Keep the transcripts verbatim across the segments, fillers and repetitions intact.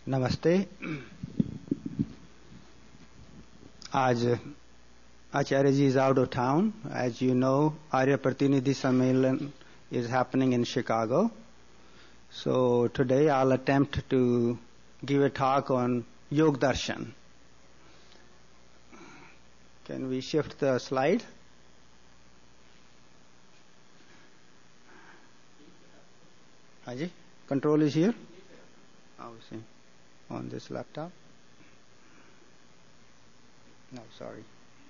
नमस्ते। आज Acharya ji is out of town. As you know, Arya Pratinidhi Sammelan is happening in Chicago. So today I'll attempt to give a talk on Yog Darshan. Can we shift the slide? Haji, control is here? Oh, see, on this laptop? No, sorry.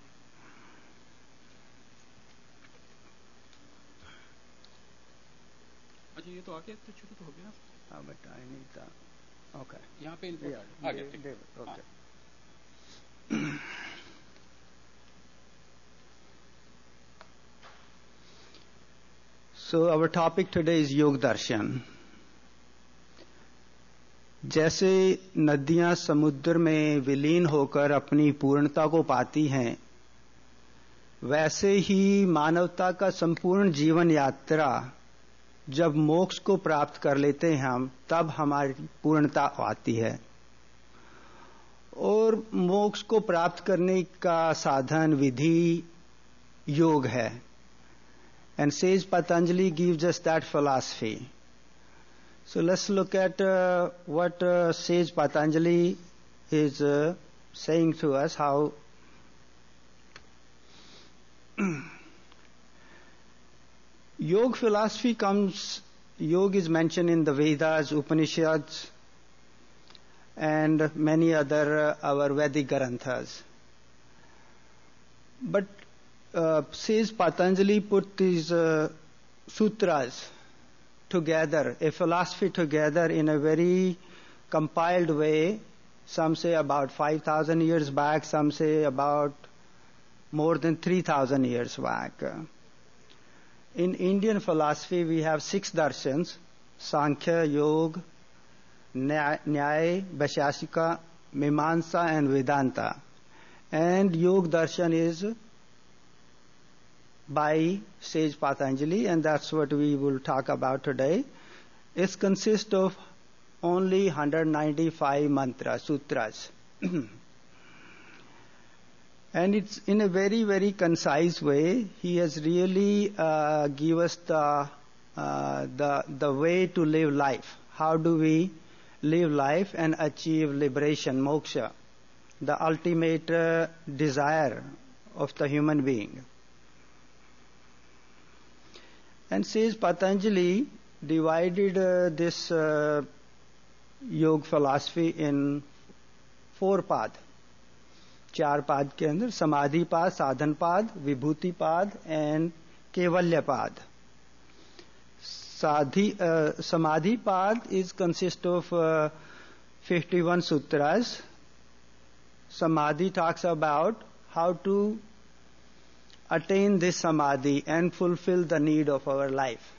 अच्छा ये तो आगे तो शुरू तो हो गया ना। हाँ but I need the okay यहाँ पे इनपुट आ गया ठीक है okay So our topic today is योग दर्शन। जैसे नदियां समुद्र में विलीन होकर अपनी पूर्णता को पाती हैं, वैसे ही मानवता का संपूर्ण जीवन यात्रा जब मोक्ष को प्राप्त कर लेते हैं हम, तब हमारी पूर्णता आती है। और मोक्ष को प्राप्त करने का साधन विधि योग है। And Sage Patanjali gives us that philosophy. So let's look at uh, what uh, Sage Patanjali is uh, saying to us, how Yoga philosophy comes, Yoga is mentioned in the Vedas, Upanishads, and many other uh, our Vedic Granthas. But uh, says Patanjali put these uh, sutras together, a philosophy together in a very compiled way. Some say about five thousand years back, some say about more than three thousand years back. In Indian philosophy, we have six darshans: Sankhya, Yoga, Nyaya, Vaisheshika, Mimamsa, and Vedanta. And Yoga darshan is by Sage Patanjali, and that's what we will talk about today. It consists of only one hundred ninety-five mantras, sutras. And it's in a very, very concise way. He has really uh, give us the, uh, the, the way to live life. How do we live life and achieve liberation, moksha, the ultimate uh, desire of the human being. And says Patanjali divided uh, this uh, yoga philosophy in four paths. चार पाद के अंदर समाधि पाद, साधन पाद, विभूति पाद and Kewalya पाद. साधि समाधि पाद is consist of uh, fifty-one sutras. Samadhi talks about how to attain this samadhi and fulfill the need of our life.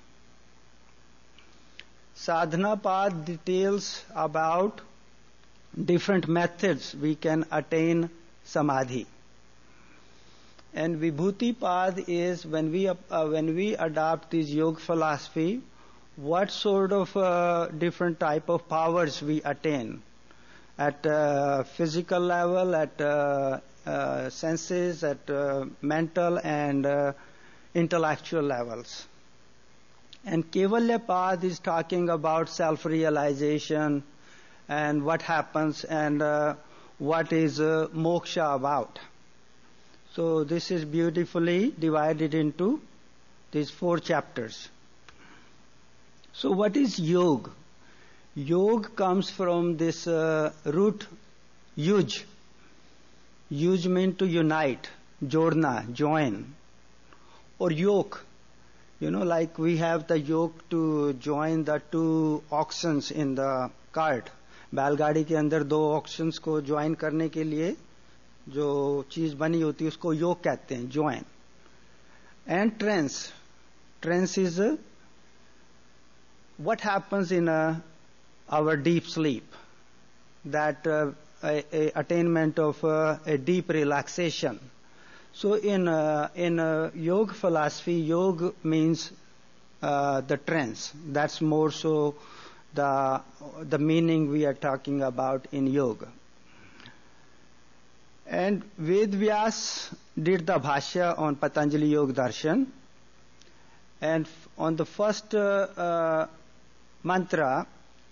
Sadhana path details about different methods we can attain samadhi. And vibhuti pad is when we uh, when we adopt this yoga philosophy, what sort of uh, different type of powers we attain at uh, physical level, at uh, uh, senses, at uh, mental and uh, intellectual levels. And kevalya pad is talking about self-realization and what happens and uh, what is uh, moksha about. So this is beautifully divided into these four chapters. So what is yoga? Yoga comes from this uh, root yuj. Yuj means to unite, jodna, join, or yoke. You know, like we have the yoke to join the two oxens in the cart. बैलगाड़ी के अंदर दो auctions को join करने के लिए जो चीज बनी होती है उसको योग कहते हैं, join. And trance trance is what happens in our deep sleep, that attainment of a deep relaxation. So in uh, in uh, yoga philosophy, yoga means uh, the trance. That's more so the, the meaning we are talking about in yoga. And Ved Vyas did the Bhashya on Patanjali Yoga Darshan. And on the first uh, uh, mantra,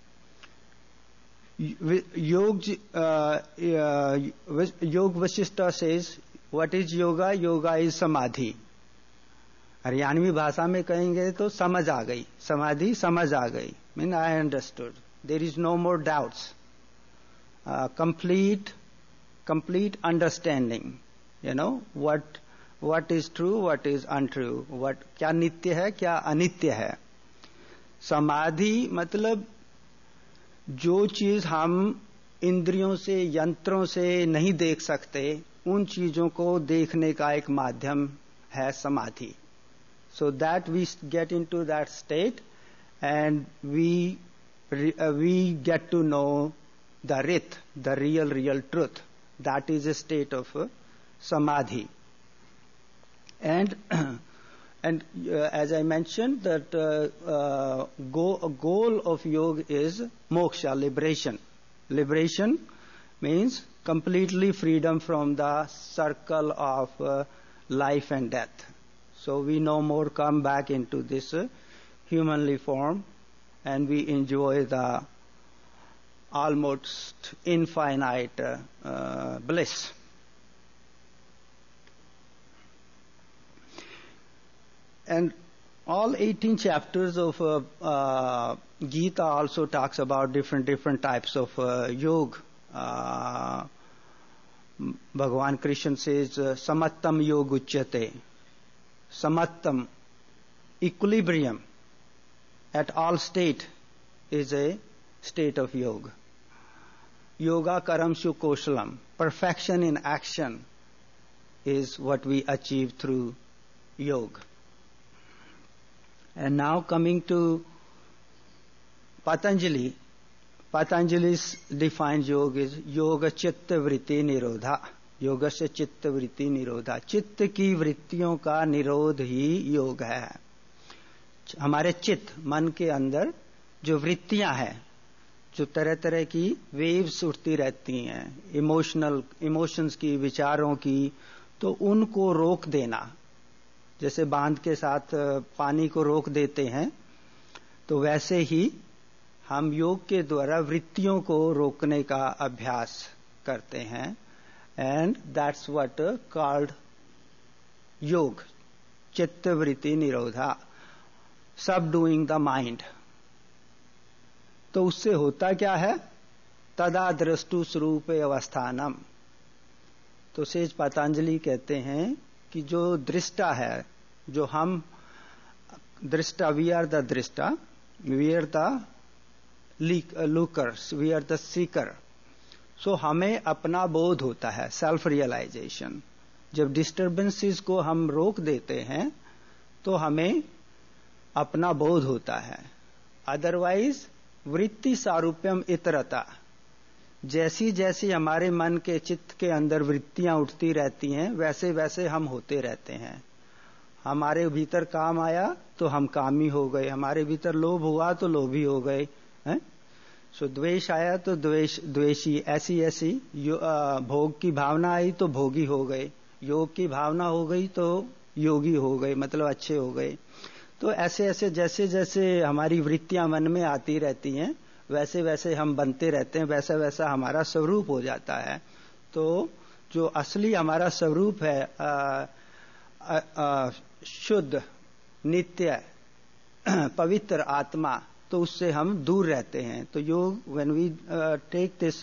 Yog, uh, uh, Yog Vasishta says, what is yoga? Yoga is samadhi. Haryanvi भाषा में कहेंगे तो समझ आ गई, समाधि समझ आ गई. Mean I understood. There is no more doubts. Complete complete understanding, you know, what what is true, what is untrue, what क्या नित्य है, क्या अनित्य है. समाधि मतलब जो चीज हम इंद्रियों से, यंत्रों से नहीं देख सकते, उन चीजों को देखने का एक माध्यम है समाधि. So that we get into that state and we uh, we get to know the rit, the real real truth. That is a state of uh, samadhi. And and uh, as I mentioned, that uh, uh, go, a goal of yoga is moksha, liberation. Liberation means completely freedom from the circle of uh, life and death. So we no more come back into this uh, humanly form, and we enjoy the almost infinite uh, uh, bliss. And all eighteen chapters of uh, uh, Gita also talks about different different types of uh, yoga. Uh, Bhagavan Krishna says, uh, Samattam yoga uchyate. Samattam, equilibrium at all state is a state of yoga. Yoga karamshu koshalam, perfection in action is what we achieve through yoga. And now coming to Patanjali, Patanjali's defined yoga is yoga chitta vritti nirodha. Yoga se chitta vritti nirodha. चित्त की वृत्तियों का निरोध ही योग है. हमारे चित्त, मन के अंदर जो वृत्तियां हैं, जो तरह तरह की वेव्स उठती रहती हैं, इमोशनल इमोशंस की, विचारों की, तो उनको रोक देना. जैसे बांध के साथ पानी को रोक देते हैं, तो वैसे ही हम योग के द्वारा वृत्तियों को रोकने का अभ्यास करते हैं. एंड दैट्स व्हाट कॉल्ड योग, चित्त वृत्ति निरोधा, सब डूइंग द माइंड. तो उससे होता क्या है? तदा दृष्टु स्वरूप अवस्थानम. तो सेज पतंजलि कहते हैं कि जो दृष्टा है, जो हम दृष्टा, वी आर द दृष्टा, we are the lookers, we are the seeker. So हमें अपना बोध होता है, सेल्फ रियलाइजेशन. जब डिस्टर्बेंसेस को हम रोक देते हैं तो हमें अपना बोध होता है. अदरवाइज वृत्ति सारूप्यम इतरता, जैसी जैसी हमारे मन के चित्त के अंदर वृत्तियां उठती रहती हैं, वैसे वैसे हम होते रहते हैं. हमारे भीतर काम आया तो हम कामी हो गए, हमारे भीतर लोभ हुआ तो लोभी हो गए हैं. सो द्वेष आया तो द्वेष द्वेषी, ऐसी ऐसी भोग की भावना आई तो भोगी हो गए, योग की भावना हो गई तो योगी हो गए, मतलब अच्छे हो गए. तो ऐसे ऐसे जैसे जैसे हमारी वृत्तियां मन में आती रहती हैं, वैसे वैसे हम बनते रहते हैं, वैसा वैसा हमारा स्वरूप हो जाता है. तो जो असली हमारा स्वरूप है, आ, आ, आ, शुद्ध, नित्य, पवित्र आत्मा, तो उससे हम दूर रहते हैं. तो योग, when we take this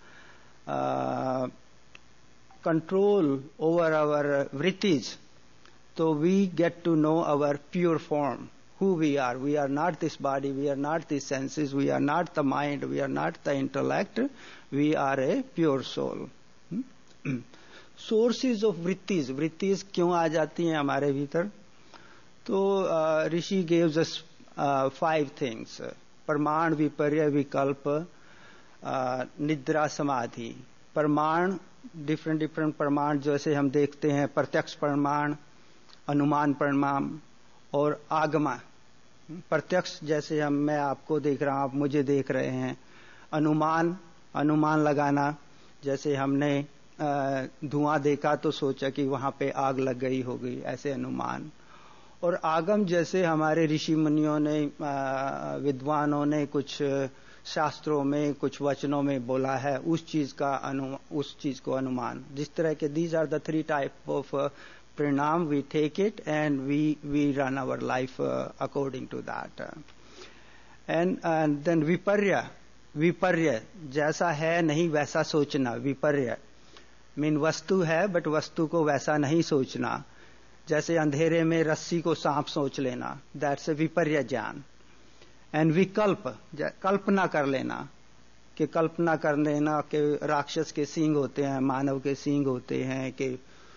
control over our वृत्तिज, so we get to know our pure form, who we are. We are not this body, we are not these senses, we are not the mind, we are not the intellect, we are a pure soul. hmm? Sources of vrittis, vrittis क्यों आ जाती हैं हमारे भीतर? तो ऋषि uh, gives us uh, five things: प्रमाण, विपर्य, विकल्प, uh, निद्रा, समाधि. प्रमाण, डिफरेंट डिफरेंट प्रमाण, जैसे हम देखते हैं प्रत्यक्ष प्रमाण, अनुमान प्रमाण और आगमा. प्रत्यक्ष जैसे हम मैं आपको देख रहा हूं, आप मुझे देख रहे हैं. अनुमान अनुमान लगाना, जैसे हमने धुआं देखा तो सोचा कि वहां पे आग लग गई होगी, ऐसे अनुमान. और आगम जैसे हमारे ऋषि मुनियों ने, विद्वानों ने कुछ शास्त्रों में कुछ वचनों में बोला है, उस चीज का अनु उस चीज को अनुमान. जिस तरह के these are the three type of परिणाम, we take it and we we run our life according to that. And and then विपर्य. विपर्य जैसा है नहीं वैसा सोचना. विपर्य मीन वस्तु है बट वस्तु को वैसा नहीं सोचना. जैसे अंधेरे में रस्सी को सांप सोच लेना, दैट्स ए विपर्य ज्ञान. एंड विकल्प, कल्पना कर लेना, कि कल्पना कर लेना कि राक्षस के सींग होते हैं, मानव के सींग होते हैं, कि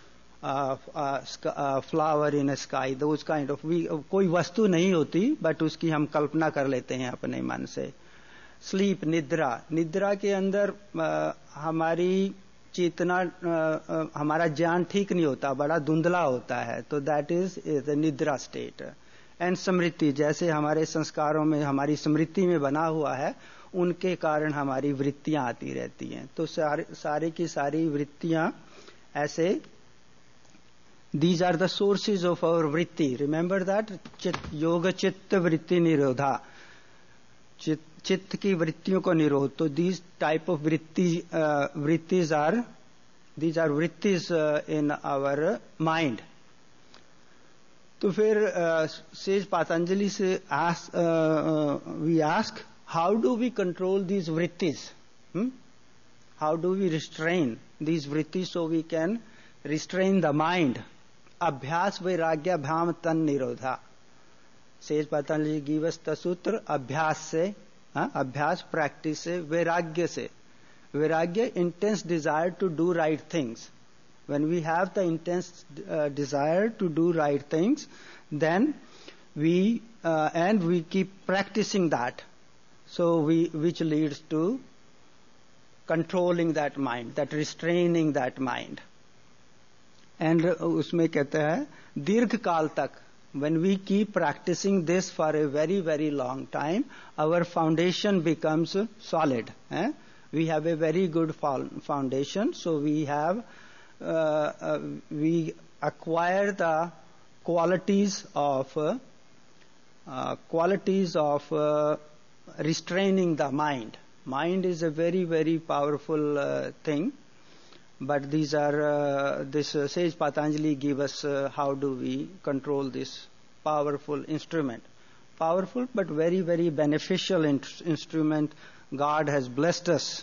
flower in sky, those kind of. कोई वस्तु नहीं होती बट उसकी हम कल्पना कर लेते हैं अपने मन से. स्लीप, निद्रा. निद्रा के अंदर आ, हमारी चेतना, हमारा ज्ञान ठीक नहीं होता, बड़ा धुंधला होता है, तो दैट इज द निद्रा स्टेट. एंड स्मृति, जैसे हमारे संस्कारों में, हमारी स्मृति में बना हुआ है, उनके कारण हमारी वृत्तियां आती रहती हैं. तो सारे सारी की सारी वृत्तियां ऐसे, these are the sources of our वृत्ति. Remember that. योग चित्त वृत्ति निरोधा, चित्त चित्त की वृत्तियों को निरोध. तो दीज टाइप ऑफ वृत्ति वृत्तिज आर दीज आर वृत्तिज इन आवर माइंड. तो फिर सेज पतंजलि से we ask, how do we control these वृत्तिज, how do we restrain these वृत्तिज so we can restrain the mind. अभ्यास वैराग्याभ्याम तन निरोधा. Says Patanjali give us the सूत्र, अभ्यास से, हाँ, अभ्यास प्रैक्टिस से, वैराग्य से. वैराग्य, intense desire to do right things. When we have the intense uh, desire to do right things, then we uh, and we keep practicing that. So we, which leads to controlling that mind, that restraining that mind. And uh, उसमें कहते हैं दीर्घ काल तक, when we keep practicing this for a very very long time, our foundation becomes solid. Eh? We have a very good foundation, so we have. Uh, uh, we acquire the qualities of uh, uh, qualities of uh, restraining the mind. Mind is a very very powerful uh, thing, but these are uh, this uh, Sage Patanjali give us uh, how do we control this powerful instrument. Powerful but very very beneficial in- instrument. God has blessed us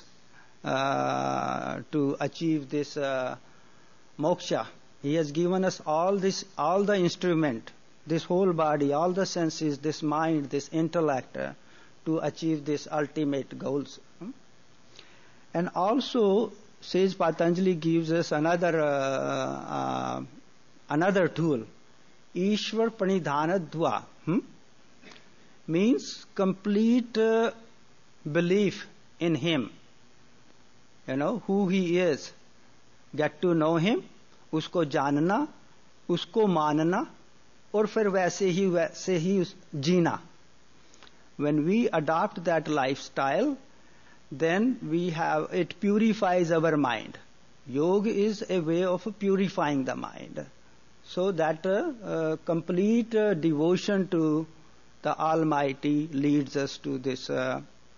uh, to achieve this uh, moksha. He has given us all this, all the instrument, this whole body, all the senses, this mind, this intellect, uh, to achieve this ultimate goals. Hmm? And also, Sage Patanjali gives us another uh, uh, another tool, Ishwar Pranidhana Dva. Hmm? Means complete uh, belief in Him. You know who He is. Get to know Him, उसको जानना, उसको मानना, और फिर वैसे ही वैसे ही जीना. When we adopt that lifestyle, then we have, it purifies our mind. Yoga is a way of purifying the mind. So that uh, uh, complete uh, devotion to the Almighty leads us to this uh,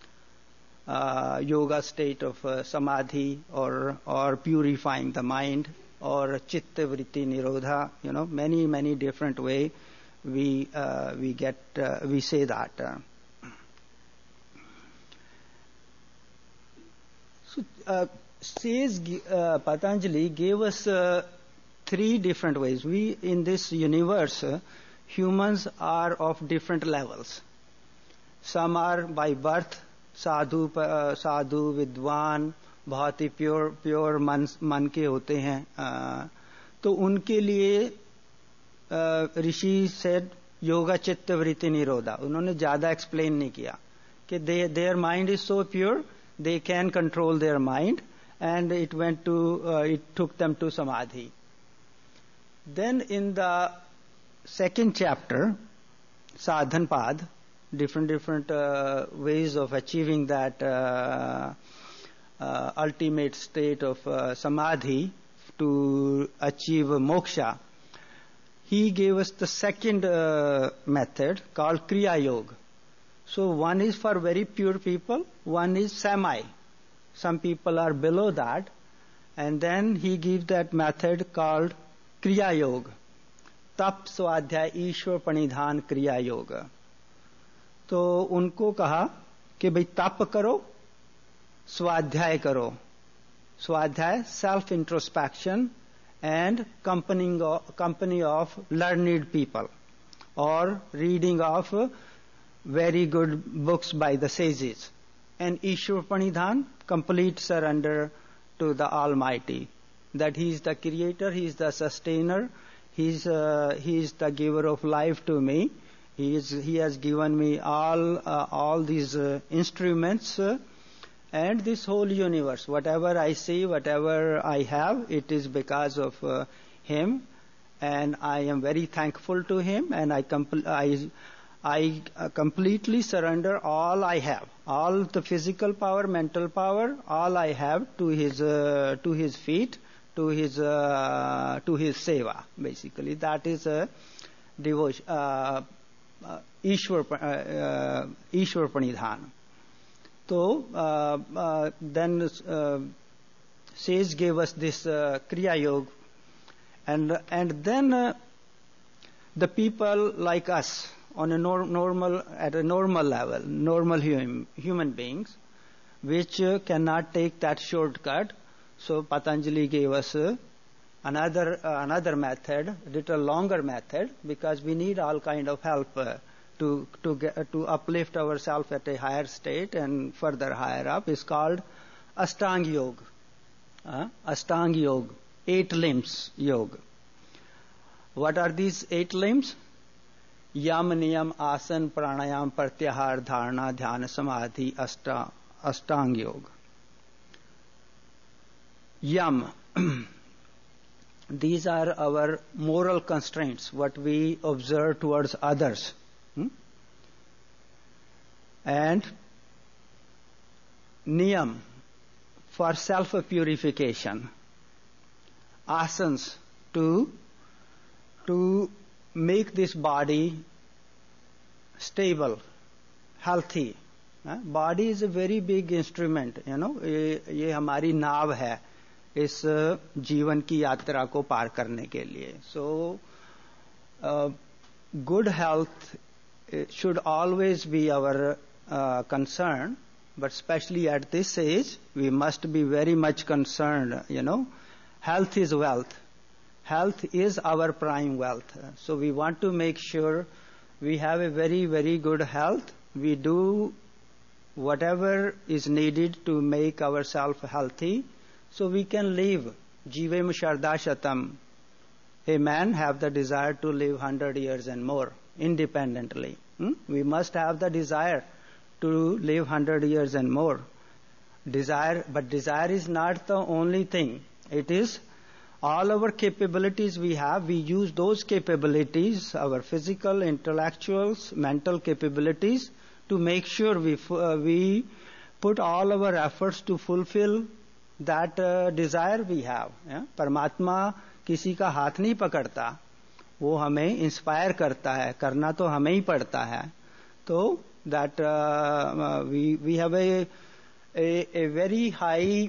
Uh, yoga state of uh, samadhi, or or purifying the mind, or chitta vritti nirodha. You know, many many different way we uh, we get uh, we say that. Uh. So, uh, says uh, Patanjali gave us uh, three different ways. We in this universe, uh, humans are of different levels. Some are by birth साधु साधु विद्वान, बहुत ही pure pure मन मन के होते हैं. आ, तो उनके लिए ऋषि सेड योगा चित्त वृत्ति निरोधा. उन्होंने ज्यादा एक्सप्लेन नहीं किया कि they their mind is so pure, they can control their mind, and it went to it took them to समाधि. Then in the second chapter sadhanpad, different different uh, ways of achieving that uh, uh, ultimate state of uh, samadhi to achieve moksha. He gave us the second uh, method called Kriya Yoga. So one is for very pure people, one is semi. Some people are below that. And then he gives that method called Kriya Yoga. Tap Swadhyay Ishwar Pranidhan Kriya Yoga. तो उनको कहा कि भाई तप करो, स्वाध्याय करो. स्वाध्याय self introspection and company company of learned people or reading of very good books by the sages, and Ishwar Pranidhan, complete surrender to the Almighty, that He is the creator, He is the sustainer, He is uh, He is the giver of life to me. He is He has given me all uh, all these uh, instruments. Uh, And this whole universe, whatever I see, whatever I have, it is because of uh, Him, and I am very thankful to Him, and I, compl- I, I uh, completely surrender all I have, all the physical power, mental power, all I have to His uh, to His feet, to His uh, to His seva. Basically, that is a devotion, uh, uh, Ishwar uh, uh, Ishwar Pranidhan. So uh, uh, then uh, sage gave us this uh, Kriya Yoga, and and then uh, the people like us on a nor- normal at a normal level, normal hum- human beings, which uh, cannot take that shortcut. So Patanjali gave us uh, another uh, another method, little longer method, because we need all kind of help. Uh, to to get, to uplift ourselves at a higher state and further higher up, is called Ashtanga Yoga. Uh, Ashtanga Yoga, eight limbs yoga. What are these eight limbs? Yam, Niyam, Asan, Pranayam, Pratyahar, Dharana, Dhyana, Samadhi, Ashta, Ashtanga Yoga. Yam. These are our moral constraints, what we observe towards others. Hmm? And Niyam, for self-purification. Asanas, to, to make this body stable, healthy. Uh, body is a very big instrument, you know. ये, ये हमारी नाव है इस जीवन की यात्रा को पार करने के लिए. So, uh, good health should always be our uh, concern, but especially at this age, we must be very much concerned, you know. Health is wealth. Health is our prime wealth. So we want to make sure we have a very, very good health. We do whatever is needed to make ourselves healthy, so we can live. Jivem Sharda Shatam. A man have the desire to live one hundred years and more, independently. Hmm? We must have the desire to live one hundred years and more. Desire, but desire is not the only thing. It is all our capabilities we have. We use those capabilities, our physical, intellectuals, mental capabilities, to make sure we uh, we put all our efforts to fulfill that uh, desire we have. Yeah? Paramatma किसी का हाथ नहीं पकड़ता, वो हमें inspire करता है, करना तो हमें ही पड़ता है. तो that uh, we we have a a, a very high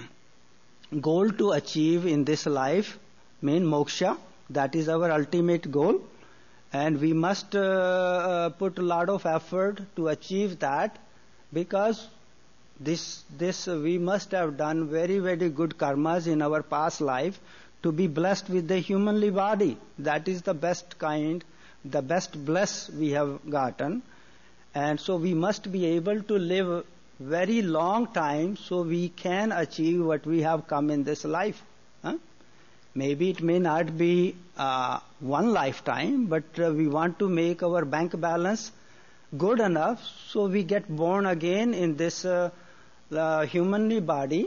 goal to achieve in this life, mean moksha. That is our ultimate goal, and we must uh, put a lot of effort to achieve that, because this this uh, we must have done very very good karmas in our past life to be blessed with the humanly body. That is the best kind, the best bless we have gotten. And so we must be able to live very long time so we can achieve what we have come in this life. Huh? Maybe it may not be uh, one lifetime, but uh, we want to make our bank balance good enough so we get born again in this uh, uh, humanly body,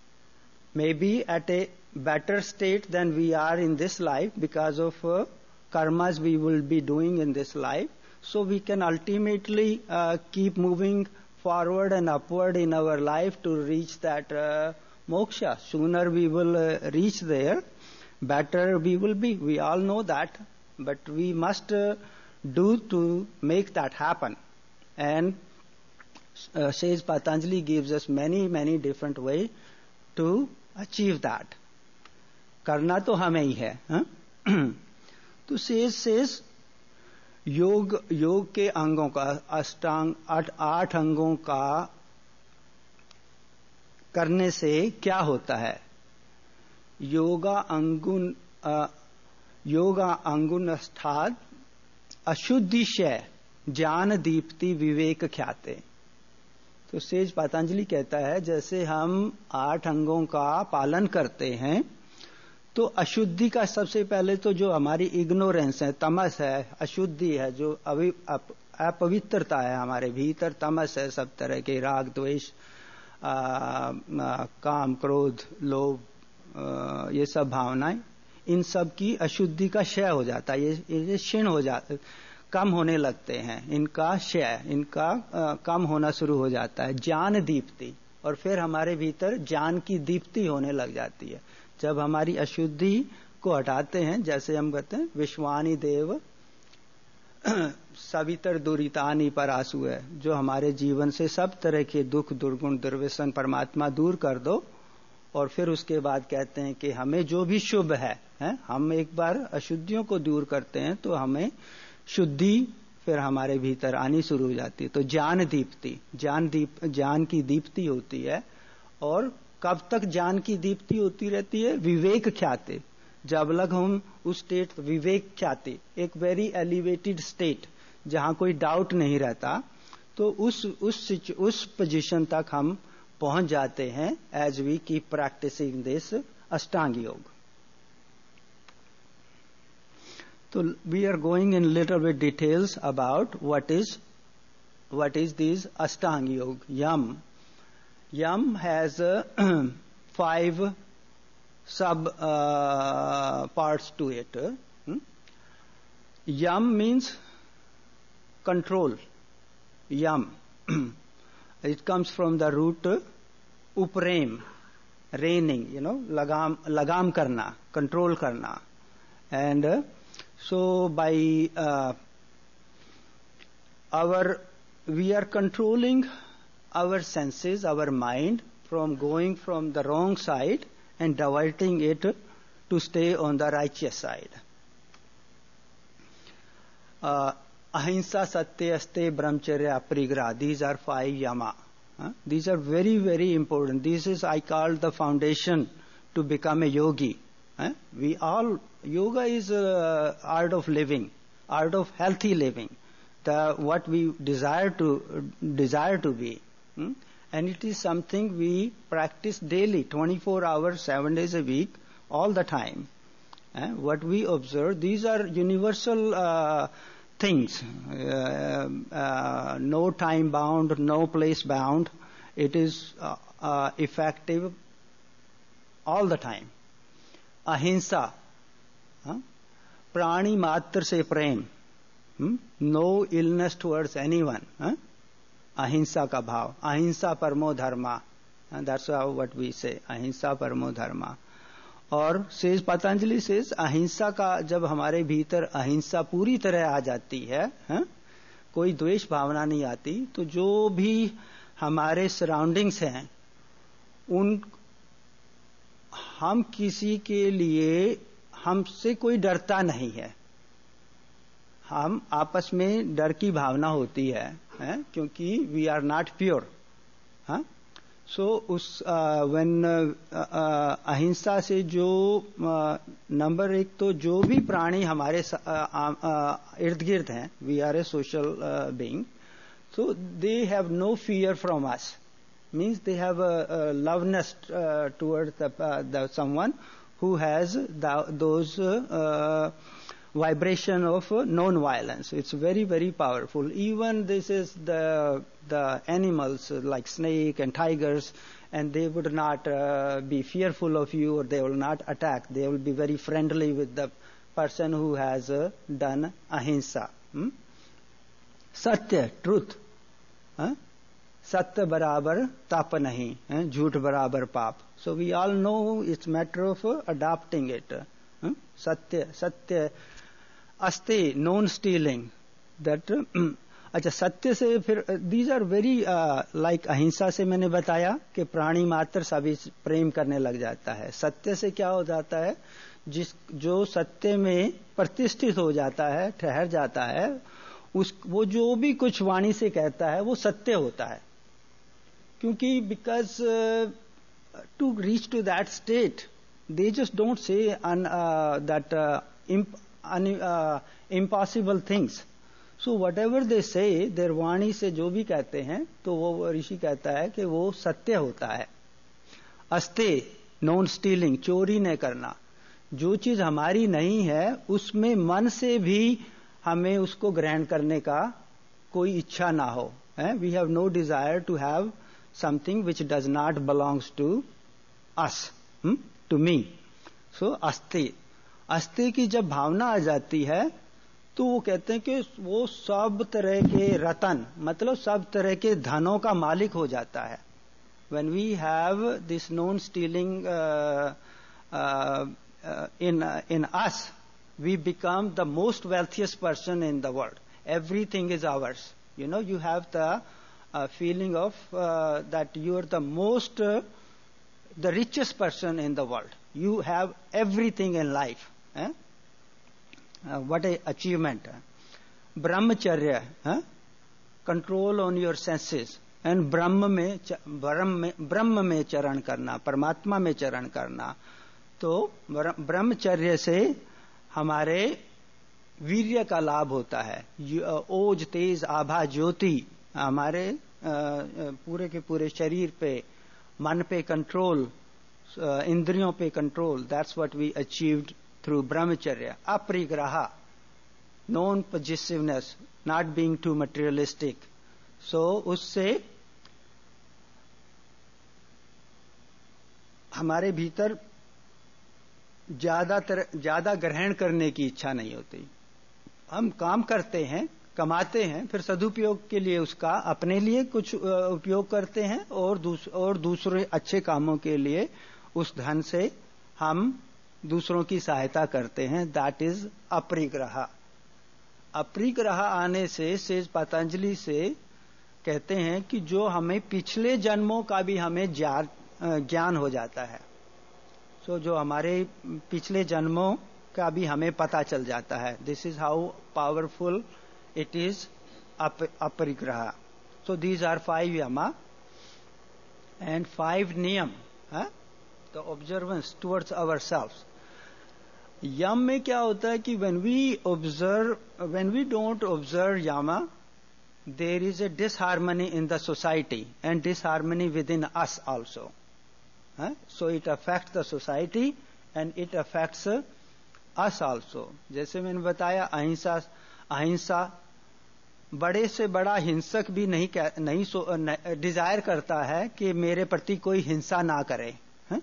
maybe at a better state than we are in this life because of uh, karmas we will be doing in this life. so we can ultimately uh, keep moving forward and upward in our life to reach that uh, moksha. Sooner we will uh, reach there, better we will be. We all know that, but we must uh, do to make that happen. And uh, Sage Patanjali gives us many, many different ways to achieve that. करना तो हमें ही है. तो Sage says yoga yoga के अंगों का अष्टांग आठ आठ अंगों का करने से क्या होता है. योगा अंगुन योगा अंगुनस्थाद अशुद्धिशय ज्ञान दीप्ति विवेक ख्याते. तो सेज पतंजलि कहता है जैसे हम आठ अंगों का पालन करते हैं तो अशुद्धि का सबसे पहले तो जो हमारी इग्नोरेंस है, तमस है, अशुद्धि है, जो अभी अपवित्रता है हमारे भीतर, तमस है, सब तरह के राग द्वेष काम क्रोध लोभ ये सब भावनाएं, इन सब की अशुद्धि का क्षय हो जाता है. ये ये क्षीण हो जाता, कम होने लगते हैं. इनका क्षय, इनका आ, कम होना शुरू हो जाता है. ज्ञान दीप्ति, और फिर हमारे भीतर ज्ञान की दीप्ति होने लग जाती है. जब हमारी अशुद्धि को हटाते हैं, जैसे हम कहते हैं विश्वानी देव सवितर दुरितानी परासु है, जो हमारे जीवन से सब तरह के दुख दुर्गुण दुर्व्यसन परमात्मा दूर कर दो. और फिर उसके बाद कहते हैं कि हमें जो भी शुभ है, है हम एक बार अशुद्धियों को दूर करते हैं तो हमें शुद्धि फिर हमारे भीतर आनी शुरू हो जाती है. तो ज्ञान दीप्ति, ज्ञान दीप ज्ञान की दीप्ति होती है. और कब तक ज्ञान की दीप्ति होती रहती है? विवेक ख्याति. जब लग हम उस स्टेट विवेक ख्याति, एक वेरी एलिवेटेड स्टेट जहां कोई डाउट नहीं रहता, तो उस उस उस पोजीशन तक हम पहुंच जाते हैं as we keep practising this अष्टांग योग. So we are going in little bit details about what is what is this Ashtanga Yoga. Yam. Yam has uh, five sub uh, parts to it. Hmm? Yam means control. Yam. It comes from the root uprem, reigning. You know, lagam lagam karna, control karna, and uh, so by uh, our, we are controlling our senses, our mind from going from the wrong side and diverting it to stay on the righteous side. Uh, ahimsa, satya, aste, brahmacharya, aparigraha. These are five yama. Huh? These are very, very important. This is, I call, the foundation to become a yogi. Huh? We all, yoga is uh, art of living, art of healthy living, the what we desire to desire to be, hmm? And it is something we practice daily, twenty-four hours, seven days a week, all the time. Uh, what we observe, these are universal uh, things, uh, uh, no time bound, no place bound. It is uh, uh, effective all the time. Ahimsa, huh? Prani matra se prem, hmm? No illness towards anyone. Huh? Ahimsa ka bhav, ahimsa parmo dharma. And that's how what we say, ahimsa parmo dharma. और says Patanjali says अहिंसा का जब हमारे भीतर अहिंसा पूरी तरह आ जाती है, है? कोई द्वेष भावना नहीं आती, तो जो भी हमारे सराउंडिंग्स हैं उन हम किसी के लिए हमसे कोई डरता नहीं है. हम आपस में डर की भावना होती है, है? क्योंकि वी आर नॉट प्योर. हाँ, सो उस व्हेन अहिंसा से जो नंबर uh, एक तो जो भी प्राणी हमारे इर्द गिर्द हैं, we are a social being, so they have no fear from us. Means they have a, a loveness uh, towards the, uh, the someone who has the, those uh, vibration of uh, non-violence. It's very, very powerful. Even this is the the animals uh, like snake and tigers, and they would not uh, be fearful of you, or they will not attack. They will be very friendly with the person who has uh, done ahimsa. Hmm? सत्य, truth, सत्य बराबर तप नहीं, झूठ बराबर पाप. So we all know it's matter of adopting it. सत्य, सत्य अस्ति, नॉन स्टीलिंग, दैट. अच्छा, सत्य से फिर दीज आर वेरी लाइक अहिंसा से मैंने बताया कि प्राणी मात्र सभी प्रेम करने लग जाता है. सत्य से क्या हो जाता है, जिस जो सत्य में प्रतिष्ठित हो जाता है, ठहर जाता है, उस वो जो भी कुछ वाणी से कहता है वो सत्य होता है. क्योंकि because to reach to that state they just don't say that impossible things. So whatever they say, their वाणी से जो भी कहते हैं तो वो ऋषि कहता है कि वो सत्य होता है. अस्ते, नॉन स्टीलिंग, चोरी न करना. जो चीज हमारी नहीं है उसमें मन से भी हमें उसको ग्रहण करने का कोई इच्छा ना हो. We have no desire to have something which does not belongs to us, to me. So अस्ते, अस्ते की जब भावना आ जाती है तो वो कहते हैं कि वो सब तरह के रतन, मतलब सब तरह के धनों का मालिक हो जाता है. When we have this non stealing in in us, we become the most wealthiest person in the world. Everything is ours. You know, you have the feeling of that you are the most, the richest person in the world. You have everything in life. What a achievement. ब्रह्मचर्य, control on your senses, and ब्रह्म में ब्रह्म में ब्रह्म में चरण करना, परमात्मा में चरण करना. तो ब्रह्मचर्य से हमारे वीर्य का लाभ होता है. ओज, तेज, आभा, ज्योति हमारे पूरे के पूरे शरीर पे, मन पे कंट्रोल, इंद्रियों पे control. That's what we achieved through brahmacharya. Aparigraha, non possessiveness, not being too materialistic. So उससे हमारे भीतर ज्यादातर ज्यादा ग्रहण करने की इच्छा नहीं होती. हम काम करते हैं, कमाते हैं, फिर सदुपयोग के लिए उसका अपने लिए कुछ उपयोग करते हैं और दूस, और दूसरे अच्छे कामों के लिए उस धन से हम दूसरों की सहायता करते हैं. दैट इज अपरिग्रह. अपरिग्रह आने से सेज पतंजलि से कहते हैं कि जो हमें पिछले जन्मों का भी हमें ज्ञान हो जाता है. सो so, जो हमारे पिछले जन्मों का भी हमें पता चल जाता है. This is how powerful it is अपरिग्रह. सो दीज आर फाइव यमा एंड फाइव नियम, the observance towards our self. यम में क्या होता है कि when we observe, when we don't observe यामा, there is a disharmony in the society and disharmony within us also. So it affects the society and it affects us also. जैसे मैंने बताया, अहिंसा, अहिंसा बड़े से बड़ा हिंसक भी नहीं नहीं डिजायर करता है कि मेरे प्रति कोई हिंसा ना करे.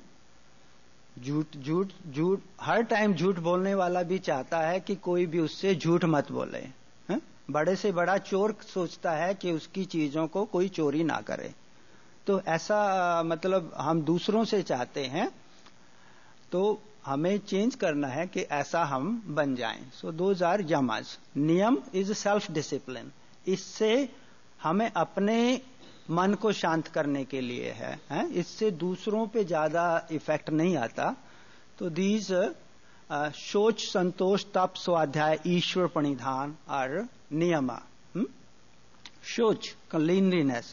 झूठ झूठ झूठ हर टाइम झूठ बोलने वाला भी चाहता है कि कोई भी उससे झूठ मत बोले. है? बड़े से बड़ा चोर सोचता है कि उसकी चीजों को कोई चोरी ना करे. तो ऐसा मतलब हम दूसरों से चाहते हैं, तो हमें चेंज करना है कि ऐसा हम बन जाएं. सो दोज आर यमास. नियम इज सेल्फ डिसिप्लिन. इससे हमें अपने मन को शांत करने के लिए है, है? इससे दूसरों पे ज्यादा इफेक्ट नहीं आता. तो दीज शोच, संतोष, तप, स्वाध्याय, ईश्वर प्रणिधान और नियमा. शोच, cleanliness,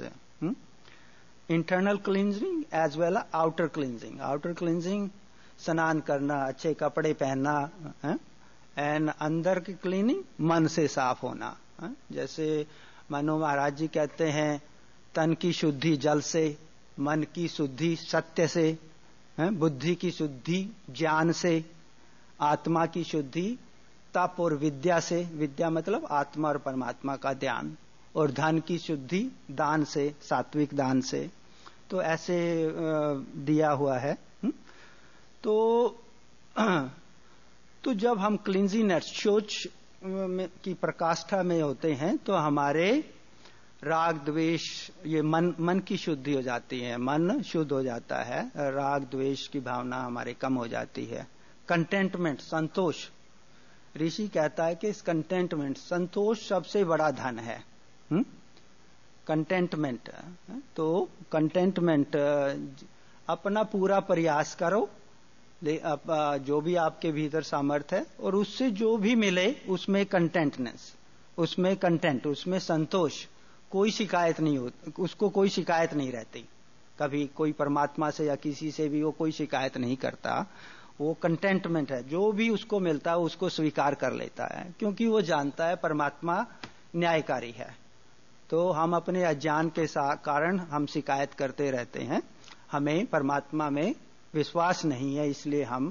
internal cleansing as well outer cleansing. Outer cleansing स्नान करना, अच्छे कपड़े पहनना, एंड अंदर की क्लीनिंग मन से साफ होना. है? जैसे मनु महाराज जी कहते हैं, तन की शुद्धि जल से, मन की शुद्धि सत्य से, बुद्धि की शुद्धि ज्ञान से, आत्मा की शुद्धि तप और विद्या से. विद्या मतलब आत्मा और परमात्मा का ध्यान. और धन की शुद्धि दान से, सात्विक दान से. तो ऐसे दिया हुआ है. तो तो जब हम क्लींजीनेस, शोच की प्रकाष्ठा में होते हैं तो हमारे राग द्वेष, ये मन मन की शुद्धि हो जाती है, मन शुद्ध हो जाता है, राग द्वेष की भावना हमारे कम हो जाती है। कंटेंटमेंट, संतोष, ऋषि कहता है कि इस कंटेंटमेंट, संतोष सबसे बड़ा धन है। कंटेंटमेंट, तो कंटेंटमेंट, अपना पूरा प्रयास करो, जो भी आपके भीतर सामर्थ्य है, और उससे जो भी मिले उसमें कंटेंटनेस, उसमें कंटेंट, उसमें संतोष, कोई शिकायत नहीं होती, उसको कोई शिकायत नहीं रहती। कभी कोई परमात्मा से या किसी से भी वो कोई शिकायत नहीं करता, वो कंटेंटमेंट है। जो भी उसको मिलता है उसको स्वीकार कर लेता है, क्योंकि वो जानता है परमात्मा न्यायकारी है। तो हम अपने अज्ञान के कारण हम शिकायत करते रहते हैं, हमें परमात्मा में विश्वास नहीं है, इसलिए हम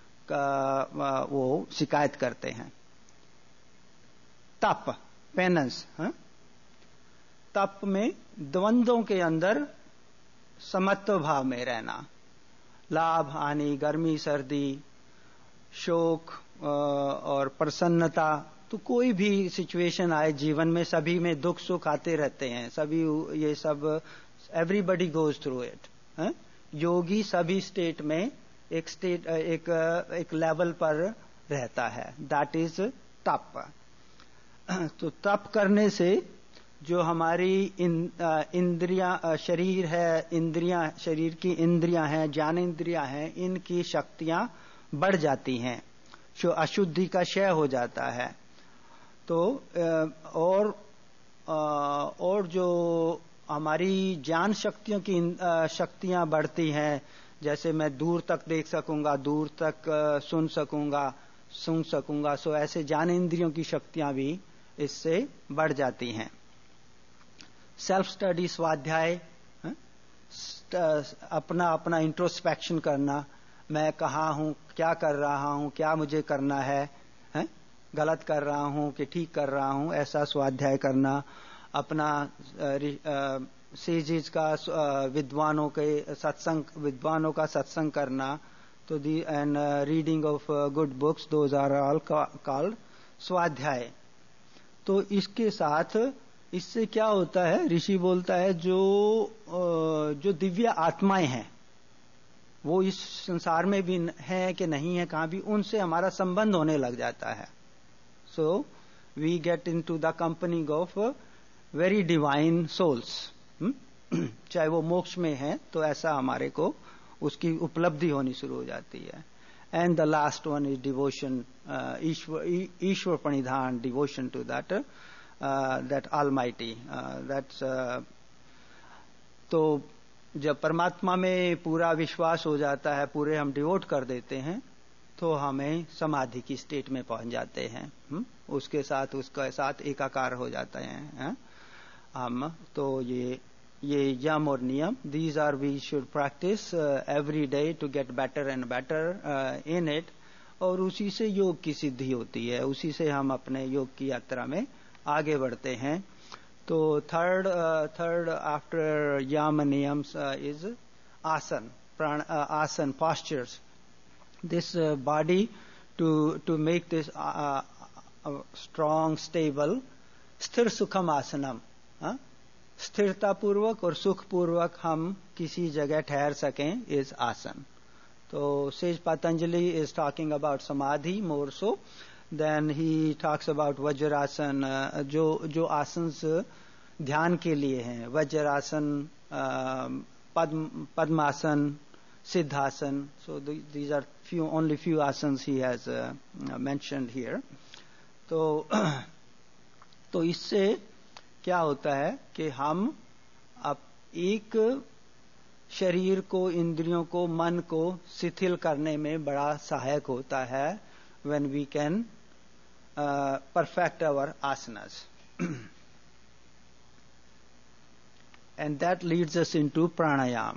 वो शिकायत करते हैं। तप, पेनेंस, तप में द्वंद्वों के अंदर समत्व भाव में रहना, लाभ हानि, गर्मी सर्दी, शोक और प्रसन्नता, तो कोई भी सिचुएशन आए जीवन में, सभी में दुख सुख आते रहते हैं, सभी ये सब, एवरीबडी गोज थ्रू इट। योगी सभी स्टेट में एक स्टेट एक एक लेवल पर रहता है, दैट इज तप। तो तप करने से जो हमारी इंद्रियां, शरीर है, इंद्रियां, शरीर की इंद्रियां हैं, ज्ञान इंद्रियां हैं, इनकी शक्तियां बढ़ जाती हैं, जो अशुद्धि का क्षय हो जाता है। तो और और जो हमारी ज्ञान शक्तियों की शक्तियां बढ़ती हैं, जैसे मैं दूर तक देख सकूंगा, दूर तक सुन सकूंगा, सुन सकूंगा, सो ऐसे ज्ञान इंद्रियों की शक्तियां भी इससे बढ़ जाती हैं। सेल्फ स्टडी, स्वाध्याय, अपना अपना इंट्रोस्पेक्शन करना, मैं कहाँ हूं, क्या कर रहा हूं, क्या मुझे करना है, है? गलत कर रहा हूं कि ठीक कर रहा हूं, ऐसा स्वाध्याय करना, अपना सेजेस का, विद्वानों के सत्संग, विद्वानों का सत्संग करना, तो the and reading of good books, those are all called स्वाध्याय। तो इसके साथ इससे क्या होता है, ऋषि बोलता है जो जो दिव्य आत्माएं हैं वो इस संसार में भी हैं कि नहीं है, कहां भी, उनसे हमारा संबंध होने लग जाता है। So we get into the company of very divine souls. चाहे वो मोक्ष में है तो ऐसा हमारे को उसकी उपलब्धि होनी शुरू हो जाती है। And the last one is devotion, ईश्वर ईश्वर प्रणिधान, devotion to that that almighty, that's. तो जब परमात्मा में पूरा विश्वास हो जाता है, पूरे हम डिवोट कर देते हैं, तो हमें समाधि की स्टेट में पहुंच जाते हैं। हुँ? उसके साथ उसके साथ एकाकार हो जाते हैं हम। तो ये ये यम और नियम, these are we should practise every day to get better and better in it, और उसी से योग की सिद्धि होती है, उसी से हम अपने योग की यात्रा में आगे बढ़ते हैं। तो थर्ड थर्ड आफ्टर यम नियम्स इज आसन, प्राण, आसन, postures, this uh, body to to make this uh, uh, strong, stable, स्थिर सुखम आसनम, स्थिरता पूर्वक और सुख पूर्वक हम किसी जगह ठहर सकें, इज आसन। तो says Patanjali is talking about समाधि more so then he talks about वज्रासन, जो जो आसन ध्यान के लिए हैं, वज्रासन, पद्म पद्मासन, Siddhasan. So the, these are few, only few asanas he has uh, mentioned here. तो तो इससे क्या होता है कि हम अब एक शरीर को, इंद्रियों को, मन को शिथिल करने में बड़ा सहायक होता है when we can uh, perfect our asanas. And that leads us into pranayam.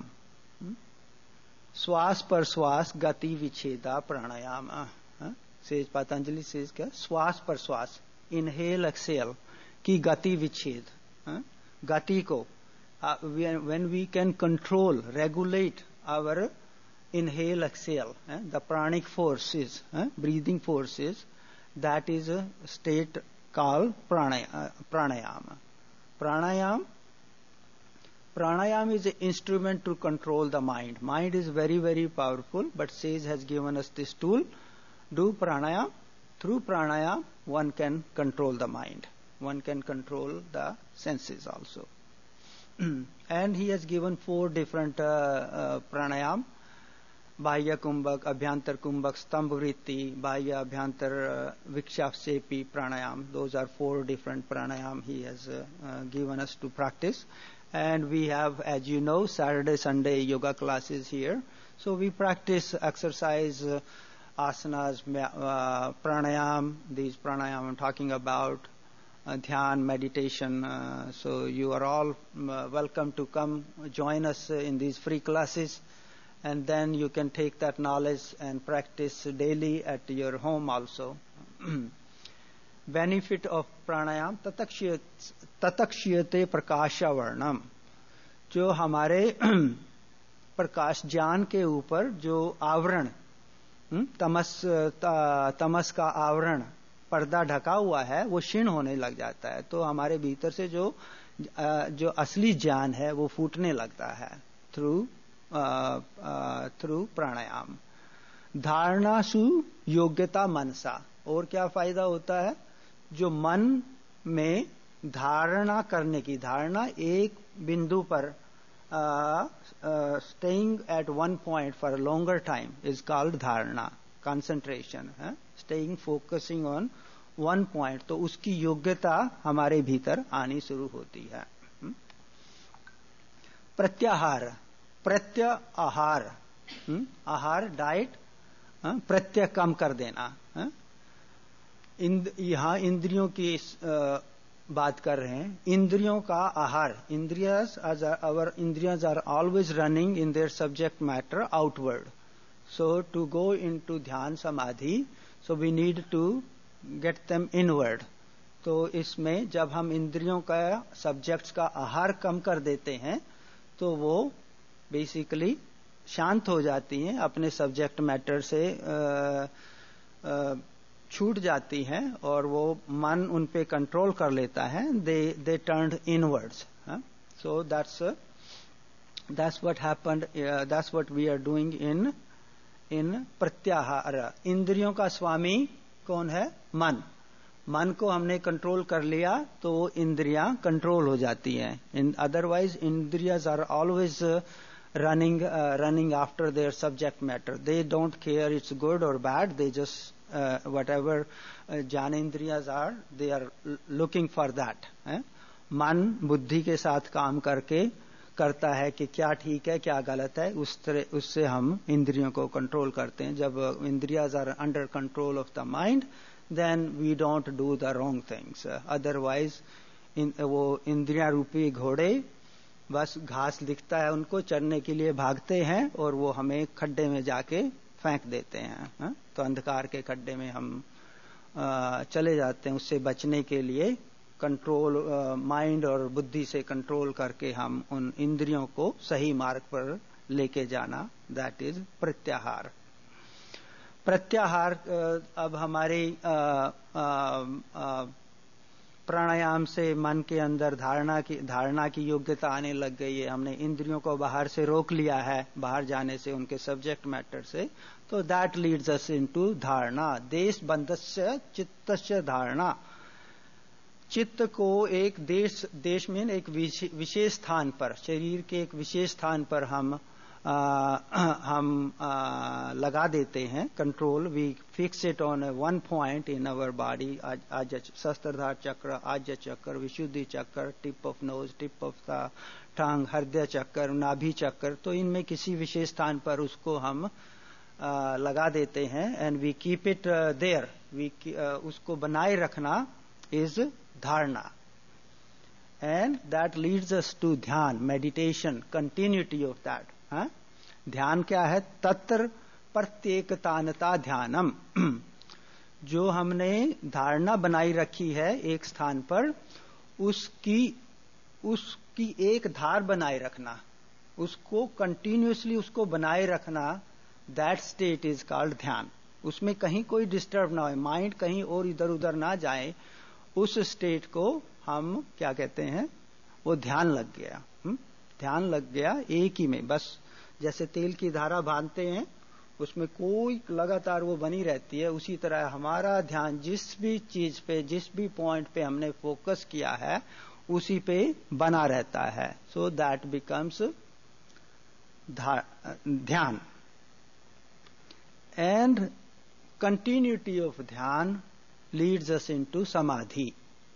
श्वास पर श्वास गति विच्छेदा प्राणायाम, सेज पतंजलि सेज क्या, श्वास पर श्वास, इनहेल एक्सेल की गति विच्छेद, गति को, when we can control, regulate our inhale exhale, the प्राणिक forces, breathing forces, that is a state called pranayama. Pranayama. Pranayam. Pranayam is an instrument to control the mind. Mind is very, very powerful, but Sage has given us this tool. Do pranayam. Through pranayam, one can control the mind. One can control the senses also. And he has given four different uh, uh, pranayam. Bahya kumbhak, abhyantar kumbhak, stambh vritti, bahya abhyantar uh, vikshapsepi pranayam. Those are four different pranayam he has uh, uh, given us to practice. And we have, as you know, Saturday, Sunday yoga classes here. So we practice exercise, uh, asanas, uh, pranayam, these pranayam I'm talking about, uh, dhyan, meditation. Uh, so you are all uh, welcome to come join us uh, in these free classes. And then you can take that knowledge and practice daily at your home also. Benefit of pranayam, tatakshiyate prakasha varnam. जो हमारे प्रकाश ज्ञान के ऊपर जो आवरण, तमस तमस का आवरण, पर्दा ढका हुआ है, वो क्षीण होने लग जाता है. तो हमारे भीतर से जो जो असली ज्ञान है वो फूटने लगता है थ्रू थ्रू प्राणायाम. धारणासु योग्यता मनसा. और क्या फायदा होता है? जो मन में धारणा करने की, धारणा एक बिंदु पर staying at one point for longer time is called धारणा. कंसंट्रेशन है, staying focusing on one point. तो उसकी योग्यता हमारे भीतर आनी शुरू होती है. प्रत्याहार, प्रत्याहार, आहार डाइट, प्रत्यय कम कर देना. इंद, यहां इंद्रियों की आ, बात कर रहे हैं. इंद्रियों का आहार. इंद्रियाज आवर इंद्रियाज are always running in their subject matter outward. So to go into ध्यान समाधि, so we need to get them inward. तो इसमें जब हम इंद्रियों का सब्जेक्ट्स का आहार कम कर देते हैं तो वो बेसिकली शांत हो जाती हैं, अपने सब्जेक्ट मैटर से आ, आ, छूट जाती हैं और वो मन उन पे कंट्रोल कर लेता है. They they turned inwards. So that's that's what happened, that's what we are doing in in प्रत्याहार. इंद्रियों का स्वामी कौन है? मन. मन को हमने कंट्रोल कर लिया तो इंद्रियां कंट्रोल हो जाती हैं. इन अदरवाइज इंद्रियाज are always running uh, running after their subject matter. They don't care it's good or bad. They just uh, whatever uh, jnanendriyas are, they are looking for that. eh? मन बुद्धि के साथ काम करके करता है कि क्या ठीक है क्या गलत है. उस तरह उससे हम इंद्रियों को कंट्रोल करते हैं. जब इंद्रियाज are under control of the mind, then we don't do the wrong things. Otherwise वो इंद्रिया रूपी घोड़े बस घास दिखता है उनको, चरने के लिए भागते हैं और वो हमें खड्डे में जाके फेंक देते हैं. हा? तो अंधकार के खड्डे में हम आ, चले जाते हैं. उससे बचने के लिए कंट्रोल, माइंड और बुद्धि से कंट्रोल करके हम उन इंद्रियों को सही मार्ग पर लेके जाना, दैट इज प्रत्याहार. प्रत्याहार अब हमारे आ, आ, आ, प्राणायाम से मन के अंदर धारणा की धारणा की योग्यता आने लग गई है. हमने इंद्रियों को बाहर से रोक लिया है, बाहर जाने से, उनके सब्जेक्ट मैटर से. तो दैट लीड्स अस इनटू धारणा. देश बंधस्य चित्तस्य धारणा. चित्त को एक देश देश में एक विशेष स्थान पर, शरीर के एक विशेष स्थान पर हम आ, हम आ, लगा देते हैं control. We fix it on one point in our body. आज सहस्त्रधार चक्र, आज्य चक्र, विशुद्धि चक्र, tip of nose, tip of the tongue, हृदय चक्र, नाभि चक्र. तो इनमें किसी विशेष स्थान पर उसको हम आ, लगा देते हैं. And we keep it there. We उसको बनाए रखना इज धारणा. And that leads us to ध्यान, मेडिटेशन, कंटिन्यूटी ऑफ दैट. हाँ? ध्यान क्या है? तत्र प्रत्येकतानता ध्यानम. जो हमने धारणा बनाई रखी है एक स्थान पर, उसकी उसकी एक धार बनाए रखना, उसको कंटिन्यूअसली उसको बनाए रखना, दैट स्टेट इज कॉल्ड ध्यान. उसमें कहीं कोई डिस्टर्ब ना हो, माइंड कहीं और इधर उधर ना जाए, उस स्टेट को हम क्या कहते हैं, वो ध्यान लग गया। हुँ? ध्यान लग गया एक ही में, बस जैसे तेल की धारा बांधते हैं उसमें कोई लगातार वो बनी रहती है, उसी तरह हमारा ध्यान जिस भी चीज पे, जिस भी पॉइंट पे हमने फोकस किया है उसी पे बना रहता है। सो दैट बिकम्स ध्यान। एंड कंटिन्यूटी ऑफ ध्यान लीड्स अस इनटू समाधि।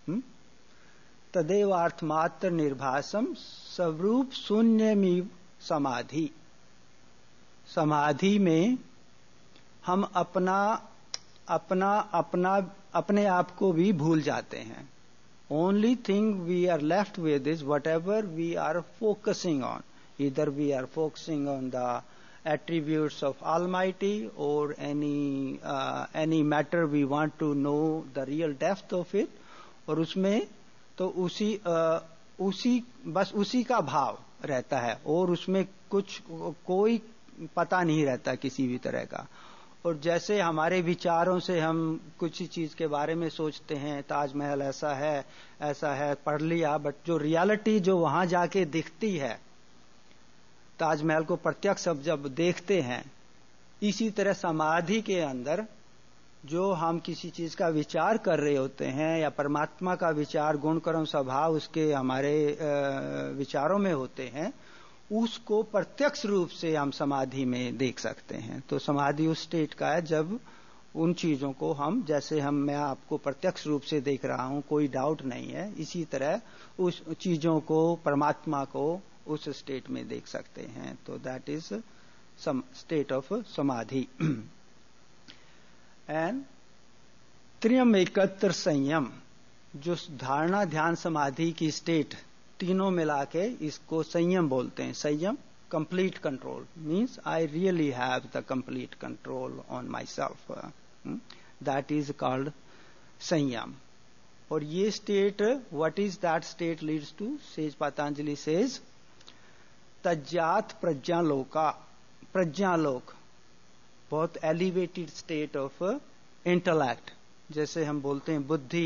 तदेव अर्थमात्र निर्भासम स्वरूप शून्यमीव समाधि। समाधि में हम अपना अपना अपना अपने आप को भी भूल जाते हैं। Only thing we are left with is whatever we are focusing on, इधर we are focusing on the attributes of Almighty or any uh, any matter we want to know the real depth of it, और उसमें तो उसी uh, उसी बस उसी का भाव रहता है और उसमें कुछ कोई पता नहीं रहता किसी भी तरह का। और जैसे हमारे विचारों से हम कुछ चीज के बारे में सोचते हैं, ताजमहल ऐसा है ऐसा है, पढ़ लिया, बट जो रियलिटी जो वहां जाके दिखती है, ताजमहल को प्रत्यक्ष अब जब देखते हैं, इसी तरह समाधि के अंदर जो हम किसी चीज का विचार कर रहे होते हैं या परमात्मा का विचार, गुण कर्म स्वभाव उसके हमारे विचारों में होते हैं, उसको प्रत्यक्ष रूप से हम समाधि में देख सकते हैं। तो समाधि उस स्टेट का है जब उन चीजों को हम, जैसे हम मैं आपको प्रत्यक्ष रूप से देख रहा हूं, कोई डाउट नहीं है, इसी तरह उस चीजों को, परमात्मा को उस स्टेट में देख सकते हैं। तो that is some state of समाधि। एंड त्रियम एकत्र संयम, जो धारणा ध्यान समाधि की स्टेट तीनों मिला के इसको संयम बोलते हैं। संयम complete control means I really have the complete control on myself, that is called संयम। और ये state, what is that state leads to, says Patanjali says तज्जात प्रज्ञालोका, प्रज्ञालोक बहुत एलिवेटेड स्टेट ऑफ इंटेलेक्ट, जैसे हम बोलते हैं बुद्धि,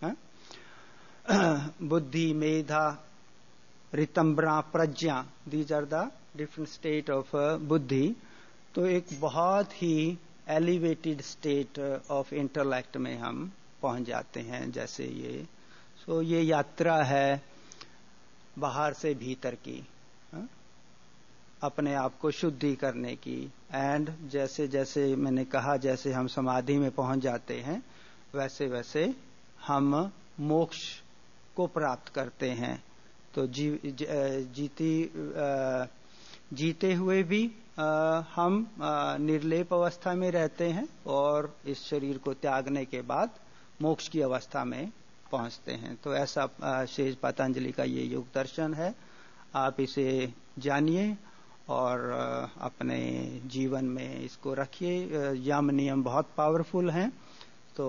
बुद्धि, मेधा, रितंबरा, प्रज्ञा, these are the different state of बुद्धि। तो एक बहुत ही एलिवेटेड स्टेट ऑफ इंटेलेक्ट में हम पहुंच जाते हैं, जैसे ये। सो so, ये यात्रा है बाहर से भीतर की, हा? अपने आप को शुद्धि करने की। एंड जैसे जैसे मैंने कहा, जैसे हम समाधि में पहुंच जाते हैं वैसे वैसे हम मोक्ष को प्राप्त करते हैं। तो जी, ज, जीती जीते हुए भी आ, हम आ, निर्लेप अवस्था में रहते हैं और इस शरीर को त्यागने के बाद मोक्ष की अवस्था में पहुंचते हैं। तो ऐसा शेष पतंजलि का ये योग दर्शन है। आप इसे जानिए और अपने जीवन में इसको रखिए। यम नियम बहुत पावरफुल हैं, तो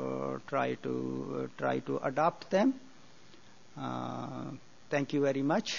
try to try to adopt them. Thank you very much.